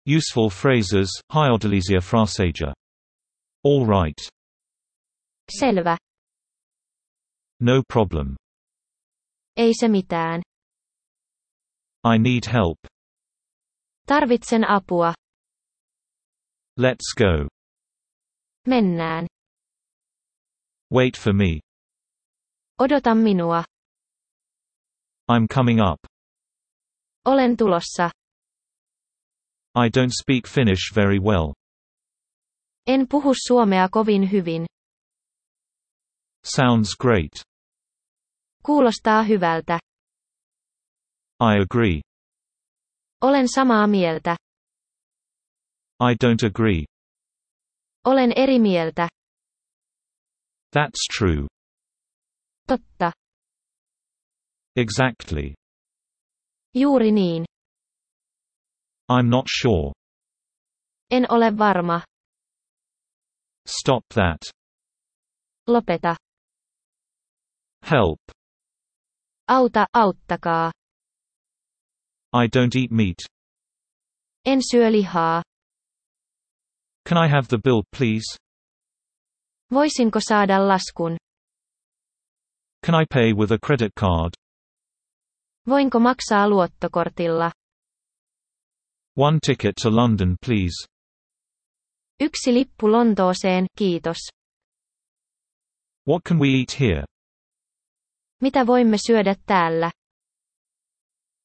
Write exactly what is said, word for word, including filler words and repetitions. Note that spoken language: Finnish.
Useful phrases, hyödyllisiä fraseja. All right. Selvä. No problem. Ei se mitään. I need help. Tarvitsen apua. Let's go. Mennään. Wait for me. Odota minua. I'm coming up. Olen tulossa. I don't speak Finnish very well. En puhu suomea kovin hyvin. Sounds great. Kuulostaa hyvältä. I agree. Olen samaa mieltä. I don't agree. Olen eri mieltä. That's true. Totta. Exactly. Juuri niin. I'm not sure. En ole varma. Stop that. Lopeta. Help. Auta, auttakaa. I don't eat meat. En syö lihaa. Can I have the bill, please? Voisinko saada laskun? Can I pay with a credit card? Voinko maksaa luottokortilla? One ticket to London, please. Yksi lippu Lontooseen, kiitos. What can we eat here? Mitä voimme syödä täällä?